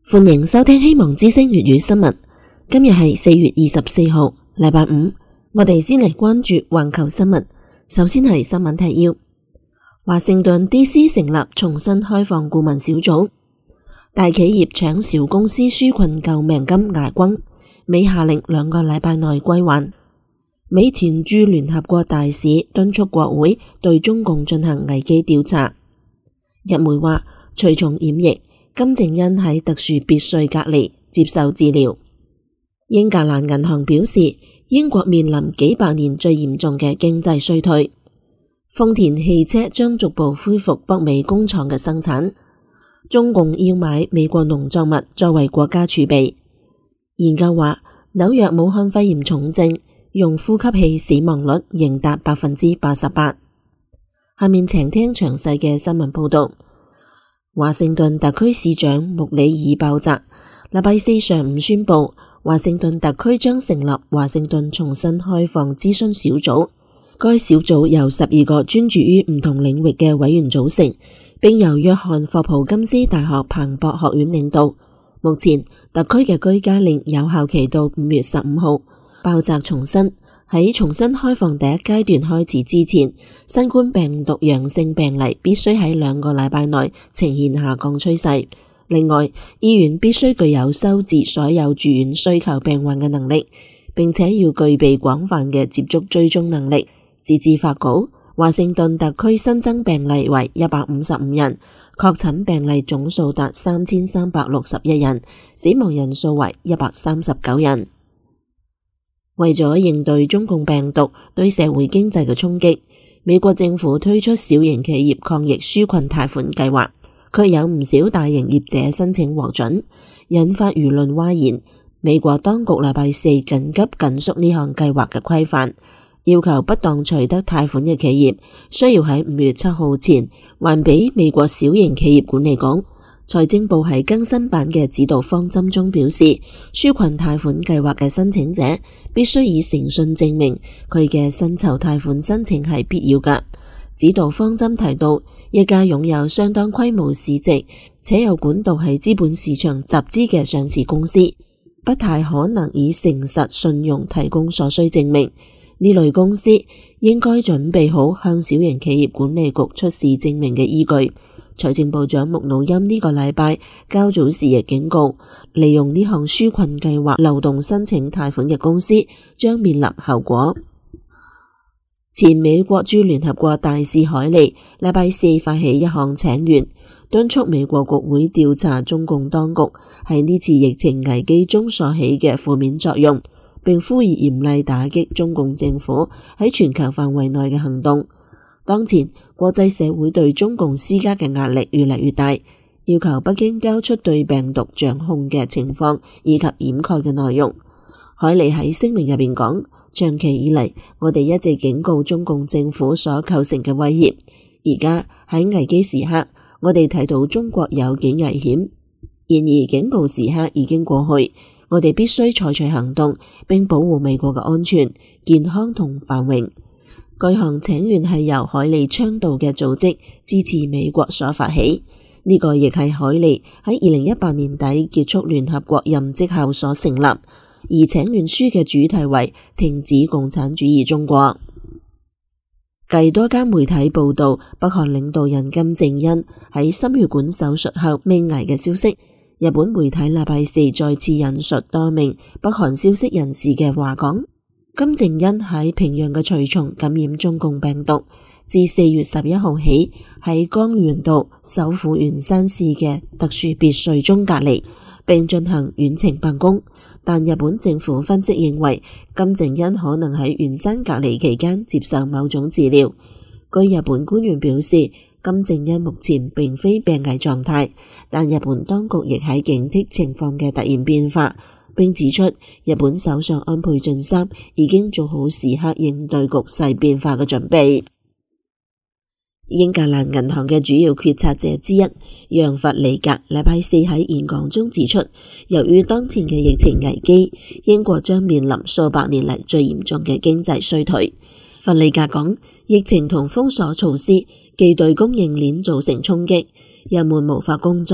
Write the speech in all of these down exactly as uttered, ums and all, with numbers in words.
歡迎收聽希望之聲粵語新聞。今日係四月二十四號，禮拜五。我哋先嚟關注環球新聞。首先係新聞提要：華盛頓 D C 成立重新開放顧問小組；大企業搶小公司紓困救命金捱轟，美下令兩個禮拜內歸還；美前駐聯合國大使敦促國會對中共進行危機調查。日媒話，隨從染疫，金正恩喺特殊別墅隔離接受治療。英格蘭銀行表示，英國面臨幾百年最嚴重嘅經濟衰退。豐田汽車將逐步恢復北美工廠嘅生產。中共要買美國農作物作為國家儲備。研究話，紐約武漢肺炎重症用呼吸器死亡率仍達百分之八十八。下面請聽詳細嘅新聞報道。華盛頓特區市長穆里爾鮑澤禮拜四上午宣布，華盛頓特區將成立華盛頓重新開放諮詢小組。該小組由十二個專注於唔同領域嘅委員組成，並由約翰霍普金斯大學彭博學院領導。目前特區嘅居家令有效期到五月十五號。鮑澤重申，喺重新開放第一階段開始之前，新冠病毒陽性病例必須喺兩個禮拜內呈現下降趨勢。另外，醫院必須具有收治所有住院需求病患嘅能力，並且要具備廣泛嘅接觸追蹤能力。截至發稿，華盛頓特區新增病例為一百五十五人，確診病例總數達三千三百六十一人，死亡人數為一百三十九人。為咗應對中共病毒對社會經濟嘅衝擊，美國政府推出小型企業抗疫紓困貸款計劃，卻有唔少大型業者申請獲准，引發輿論譁然。美國當局禮拜四緊急緊縮呢項計劃嘅規範，要求不當取得貸款嘅企業需要喺五月七號前還俾美國小型企業管理局。財政部喺更新版嘅指導方針中表示，紓困貸款計劃嘅申請者必須以誠信證明佢嘅薪酬貸款申請係必要嘅。指導方針提到，一家擁有相當規模市值且有管道喺資本市場集資嘅上市公司，不太可能以誠實信用提供所需證明。呢類公司應該準備好向小型企業管理局出示證明嘅依據。財政部長穆努欽呢個禮拜較早時亦警告，利用呢項紓困計劃漏洞申請貸款嘅公司將面臨後果。前美國駐聯合國大使海利禮拜四發起一項請願，敦促美國國會調查中共當局喺呢次疫情危機中所起嘅負面作用，並呼籲嚴厲打擊中共政府喺全球範圍內嘅行動。當前國際社會對中共施加嘅壓力越嚟越大，要求北京交出對病毒掌控嘅情況以及掩蓋嘅內容。海利喺聲明入邊講，長期以嚟我哋一直警告中共政府所構成嘅威脅，而家喺危機時刻，我哋睇到中國有幾危險。然而警告時刻已經過去，我哋必須採取行動，並保護美國嘅安全、健康同繁榮。該項請願係由海利倡導嘅組織支持美國所發起，呢、這個亦係海利喺二零一八年底結束聯合國任職後所成立。而請願書嘅主題為停止共產主義中國。繼多間媒體報道北韓領導人金正恩喺心血管手術後命危嘅消息，日本媒體禮拜四再次引述多名北韓消息人士嘅話講，金正恩喺平壤嘅隨從感染中共病毒，自四月十一號起喺江原道首府元山市嘅特殊別墅中隔離，並進行遠程辦公。但日本政府分析認為，金正恩可能喺元山隔離期間接受某種治療。據日本官員表示，金正恩目前並非病危狀態，但日本當局亦喺警惕情況嘅突然變化。並指出，日本首相安倍晉三已經做好時刻應對局勢變化嘅準備。英格蘭銀行嘅主要決策者之一楊弗里格禮拜四喺演講中指出，由於當前嘅疫情危機，英國將面臨數百年嚟最嚴重嘅經濟衰退。弗里格講，疫情同封鎖措施既對供應鏈造成衝擊，人們無法工作，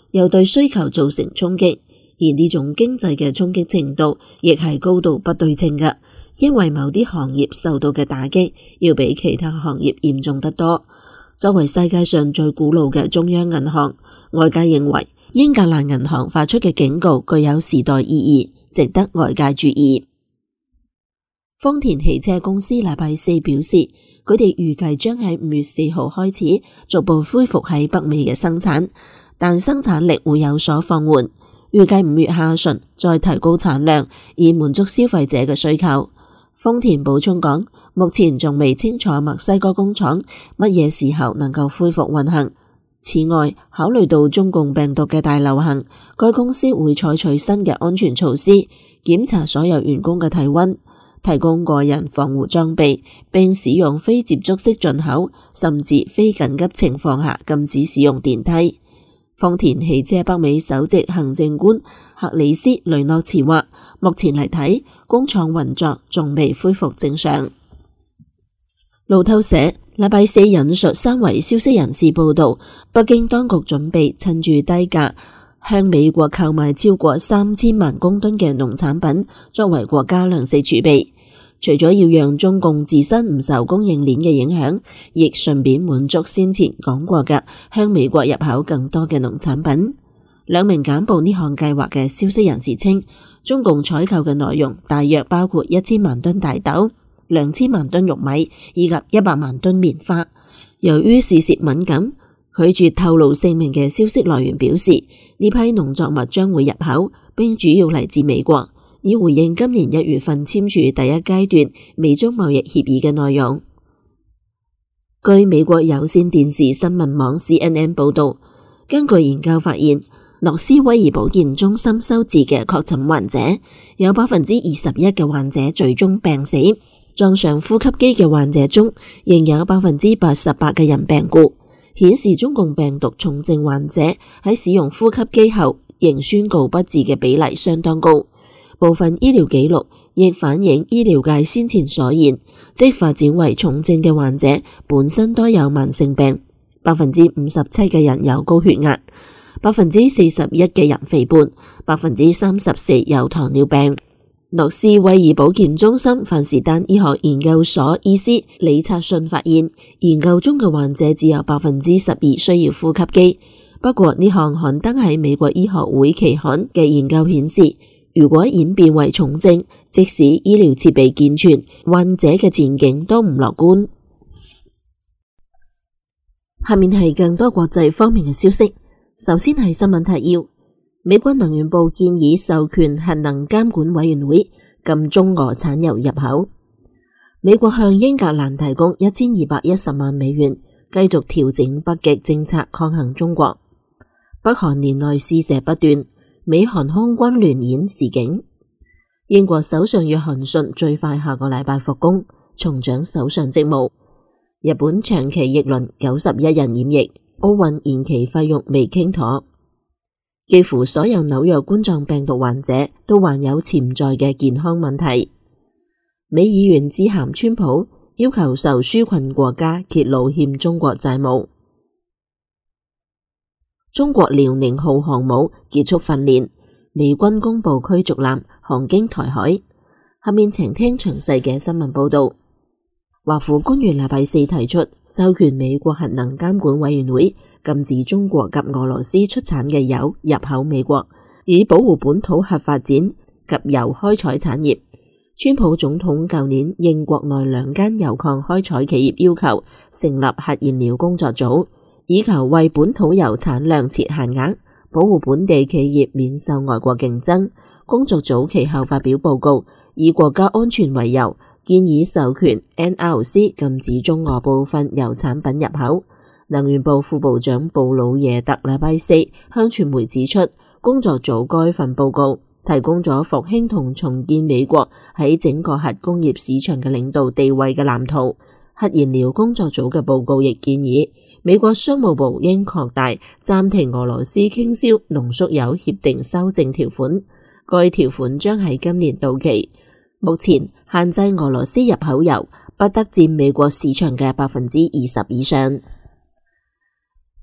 又對需求造成衝擊，而呢種經濟嘅衝擊程度亦係高度不對稱嘅，因為某啲行業受到嘅打擊要比其他行業嚴重得多。作為世界上最古老嘅中央銀行，外界認為英格蘭銀行發出嘅警告具有時代意義，值得外界注意。豐田汽車公司禮拜四表示，佢哋預計將喺五月四號開始逐步恢復喺北美嘅生產，但生產力會有所放緩，預計五月下旬再提高產量，以滿足消費者嘅需求。豐田補充講，目前仲未清楚墨西哥工廠乜嘢時候能夠恢復運行。此外，考慮到中共病毒嘅大流行，該公司會採取新嘅安全措施，檢查所有員工嘅體溫，提供個人防護裝備，並使用非接觸式進口，甚至非緊急情況下禁止使用電梯。豐田汽車北美首席行政官克里斯雷諾茨話，目前嚟睇，工廠運作仲未恢復正常。路透社禮拜四引述三位消息人士報道，北京當局準備趁住低價向美國購買超過三千萬公噸嘅農產品，作為國家糧食儲備。除咗要讓中共自身唔受供應鏈嘅影響，亦順便滿足先前講過嘅向美國入口更多嘅農產品。兩名簡報呢項計劃嘅消息人士稱，中共採購嘅內容大約包括一千萬噸大豆、兩千萬噸玉米以及一百萬噸棉花。由於事涉敏感，拒絕透露姓名嘅消息來源表示，呢批農作物將會入口，並主要嚟自美國，以回應今年一月份簽署第一階段美中貿易協議嘅內容。據美國有線電視新聞網 C N N 報道，根據研究發現，諾斯威爾保健中心收治嘅確診患者有百分之二十一嘅患者最終病死，裝上呼吸機嘅患者中仍有百分之八十八嘅人病故，顯示中共病毒重症患者喺使用呼吸機後仍宣告不治嘅比例相當高。部分醫療記錄亦反映醫療界先前所言，即發展為重症嘅患者本身都有慢性病，百分之五十七嘅人有高血壓，百分之四十一嘅人肥胖，百分之三十四有糖尿病。諾斯威爾保健中心范士丹醫學研究所醫師李察信發現，研究中嘅患者只有百分之十二需要呼吸機。不過呢項刊登喺美國醫學會期刊嘅研究顯示，如果演變為重症，即使醫療設備健全，患者嘅前景都唔樂觀。下面係更多國際方面嘅消息。首先係新聞提要：美國能源部建議授權核能監管委員會禁中俄產油入口。美國向英格蘭提供一千二百一十萬美元，繼續調整北極政策抗衡中國。北韓年內試射不斷，美韓空軍聯演示警。英國首相約翰遜最快下個禮拜復工，重掌首相職務。日本長期疫輪九十一人染疫，奧運延期費用未傾妥。幾乎所有紐約冠狀病毒患者都患有潛在嘅健康問題。美議員致函川普，要求受紓困國家揭露欠中國債務。中國遼寧號航母結束訓練，美軍公布驅逐艦航經台海。下面請聽詳細嘅新聞報道。華府官員禮拜四提出授權美國核能監管委員會禁止中國及俄羅斯出產嘅油入口美國，以保護本土核發展及油開採產業。川普總統舊年應國內兩間油礦開採企業要求，成立核燃料工作組，以求為本土油產量設限額，保護本地企業免受外國競爭。工作組其後發表報告，以國家安全為由，建議授權 N R C 禁止中俄部分油產品入口。能源部副部長布魯耶特禮拜四向傳媒指出，工作組該份報告提供咗復興同重建美國喺整個核工業市場嘅領導地位嘅藍圖。核燃料工作組嘅報告亦建議，美國商務部應擴大暫停俄羅斯傾銷濃縮鈾協定修正條款，該條款將喺今年到期。目前限制俄羅斯入口油不得佔美國市場嘅百分之二十以上。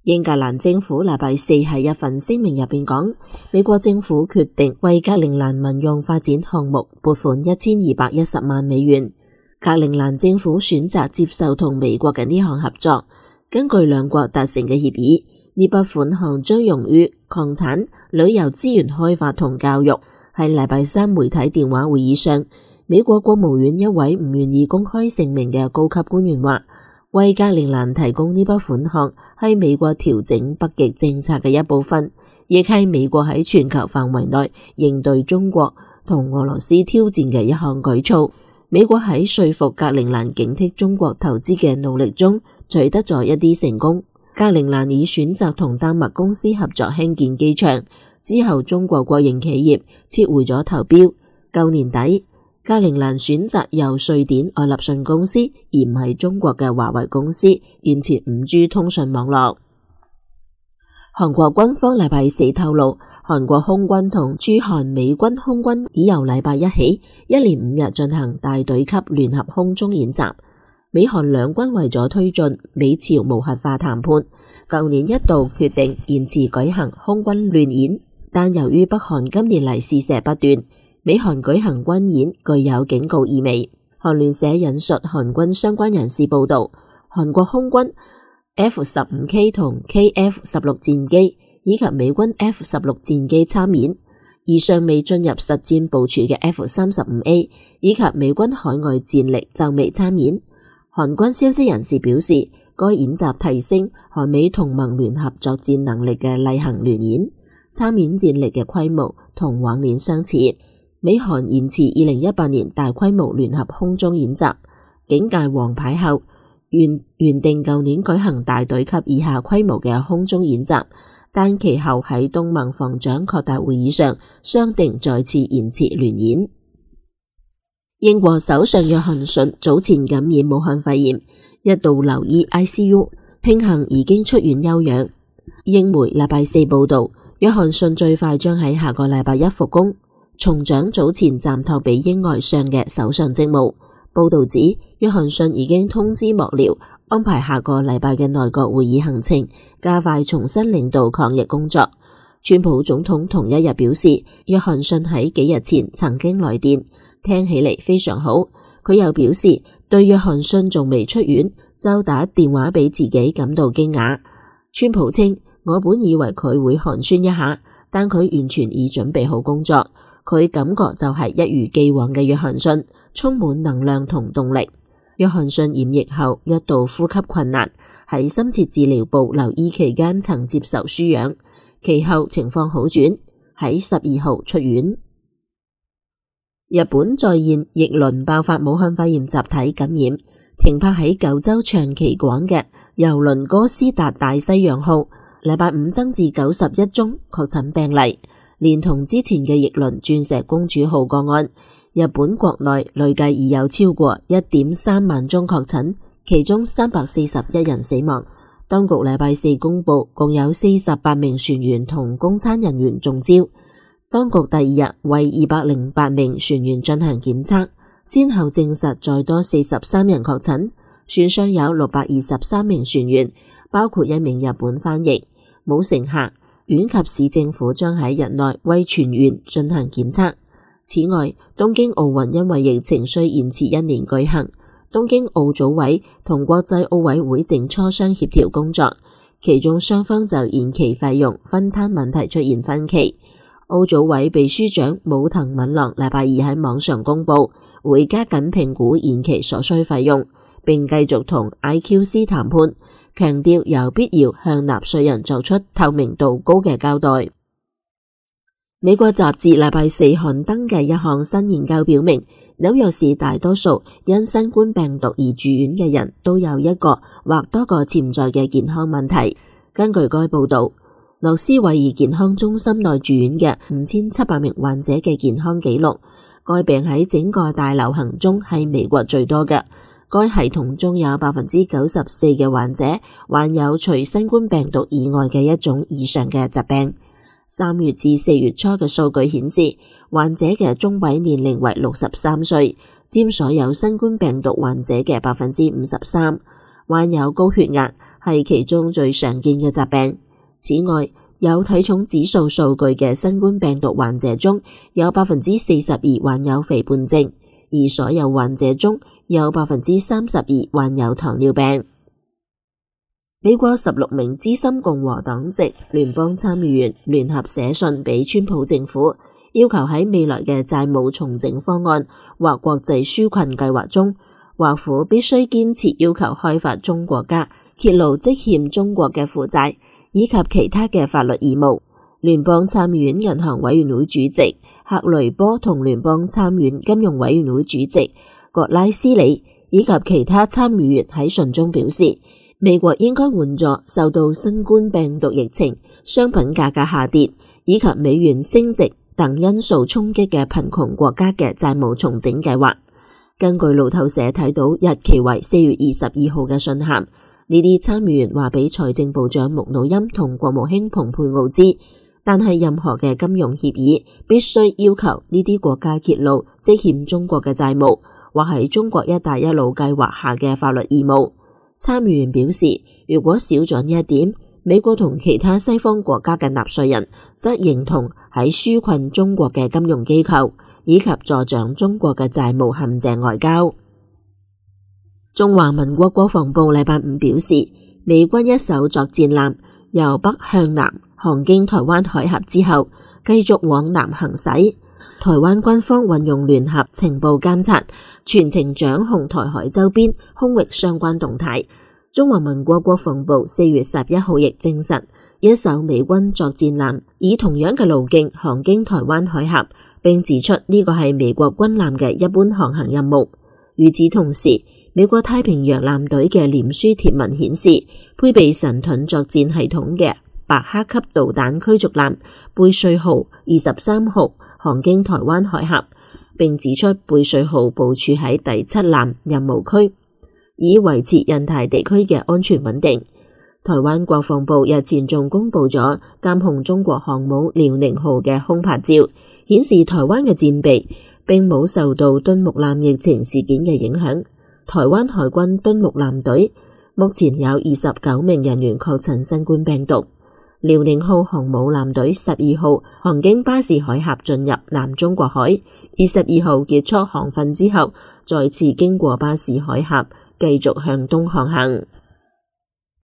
英格蘭政府禮拜四喺一份聲明入邊講，美國政府決定為格陵蘭民用發展項目撥款一千二百一十萬美元。格陵蘭政府選擇接受同美國嘅呢項合作。根據兩國達成嘅協議，呢筆款項將用於礦產、旅遊資源開發同教育。喺禮拜三媒體電話會議上，美國國務院一位唔願意公開姓名嘅高級官員話，為格陵蘭提供呢筆款項係美國調整北極政策嘅一部分，亦係美國喺全球範圍內應對中國同俄羅斯挑戰嘅一項舉措。美國喺說服格陵蘭警惕中國投資嘅努力中取得咗一啲成功。格陵蘭已選擇同丹麥公司合作興建機場，之後中國國營企業撤回咗投標。舊年底，格陵蘭選擇由瑞典愛立信公司而唔係中國嘅華為公司建設五 G 通訊網絡。韓國軍方禮拜四透露，韓國空軍同駐韓美軍空軍已由禮拜一起一連五日進行大隊級聯合空中演習。美韓兩軍為咗推進美朝無核化談判，舊年一度決定延遲舉行空軍聯演，但由於北韓今年嚟試射不斷，美韓舉行軍演具有警告意味。韓聯社引述韓軍相關人士報道，韓國空軍 F 十五 K 同 K F 十六戰機以及美軍 F 十六戰機參演，而尚未進入實戰部署嘅 F 三十五 A 以及美軍海外戰力就未參演。韓軍消息人士表示，該演習提升韓美同盟聯合作戰能力嘅例行聯演，參演戰力嘅規模同往年相似。美韓延遲二零一八年大規模聯合空中演習，警戒黃牌後，原原定舊年舉行大隊級以下規模嘅空中演習，但其後喺東盟防長擴大會議上商定再次延遲聯演。英國首相約翰遜早前感染武漢肺炎，一度留醫 I C U， 慶幸已經出院休養。英媒禮拜四報道，約翰遜最快將喺下個禮拜一復工，重掌早前暫託俾英外相嘅首相職務。報道指，約翰遜已經通知幕僚安排下個禮拜嘅內閣會議行程，加快重新領導抗疫工作。川普總統同一日表示，約翰遜喺幾日前曾經來電，聽起嚟非常好。佢又表示，對約翰遜仲未出院就打電話俾自己感到驚訝。川普稱，我本以為佢會寒暄一下，但佢完全已準備好工作。佢感覺就係一如既往嘅約翰遜，充滿能量同動力。約翰遜染疫後一度呼吸困難，喺深切治療部留醫期間曾接受輸氧，其後情況好轉，喺十二號出院。日本再現疫輪爆發武漢肺炎集體感染，停泊喺九州長崎港嘅郵輪哥斯達大西洋號禮拜五增至九十一宗確診病例，連同之前嘅疫輪鑽石公主號個案，日本國內累計已有超過一點三萬宗確診，其中三百四十一人死亡。當局禮拜四公布，共有四十八名船員同供餐人員中招。當局第二日為二百零八名船員進行檢測，先後證實再多四十三人確診。船上有六百二十三名船員，包括一名日本翻譯，冇乘客。縣及市政府將喺日內為全員進行檢測。此外，東京奧運因為疫情需延遲一年舉行，東京奧組委同國際奧委會正磋商協調工作，其中雙方就延期費用分攤問題出現分歧。奧組委秘書長武藤敏郎禮拜二喺網上公布，會加緊評估延期所需費用，並繼續同 I Q C 談判，強調有必要向納稅人作出透明度高嘅交代。美國雜誌禮拜四刊登嘅一項新研究表明，紐約市大多數因新冠病毒而住院嘅人都有一個或多個潛在嘅健康問題。根據該報道，諾斯韋爾健康中心內住院嘅五千七百名患者嘅健康記錄，該病喺整個大流行中係美國最多嘅。該系統中有百分之九十四嘅患者患有除新冠病毒以外嘅一種以上嘅疾病。三月至四月初嘅數據顯示，患者嘅中位年齡為六十三歲，佔所有新冠病毒患者嘅百分之五十三。患有高血壓、 係其中最常見嘅疾病。此外，有體重指數數據嘅新冠病毒患者中，有百分之四十二患有肥胖症，而所有患者中有百分之三十二患有糖尿病。美國十六名資深共和黨籍聯邦參議員聯合寫信俾川普政府，要求喺未來嘅債務重整方案或國際紓困計劃中，華府必須堅持要求開發中國家揭露積欠中國嘅負債以及其他嘅法律義務。聯邦參議院銀行委員會主席克雷波同聯邦參院金融委員會主席葛拉斯里以及其他參議員喺信中表示，美國應該援助受到新冠病毒疫情、商品價格下跌以及美元升值等因素衝擊嘅貧窮國家嘅債務重整計劃。根據路透社睇到日期為四月二十二號嘅信函，呢啲參議員話俾財政部長穆努欽同國務卿蓬佩奧知，但係任何嘅金融協議必須要求呢啲國家揭露積欠中國嘅債務，或係中國一帶一路計劃下嘅法律義務。參議員表示，如果少咗呢一點，美國同其他西方國家嘅納稅人則認同喺紓困中國嘅金融機構，以及助長中國嘅債務陷阱外交。中華民國國防部禮拜五表示，美軍一艘作戰艦由北向南航經台灣海峽之後，繼續往南行駛。台灣軍方運用聯合情報監察，全程掌控台海周邊空域相關動態。中華民國國防部四月十一號亦證實，一艘美軍作戰艦以同樣嘅路徑航經台灣海峽，並指出呢個係美國軍艦嘅一般航行任務。與此同時，美國太平洋艦隊嘅臉書貼文顯示，配備神盾作戰系統嘅白克級導彈驅逐艦貝瑞號二十三號航經台灣海峽，並指出貝瑞號部署喺第七艦任務區，以維持印太地區嘅安全穩定。台灣國防部日前仲公布咗監控中國航母遼寧號嘅空拍照，顯示台灣嘅戰備並冇受到敦睦艦疫情事件嘅影響。台灣海軍敦睦艦隊目前有二十九名人員確診新冠病毒。遼寧號航母艦隊十二號航經巴士海峽進入南中國海，二十二號結束航訓之後，再次經過巴士海峽繼續向東航行。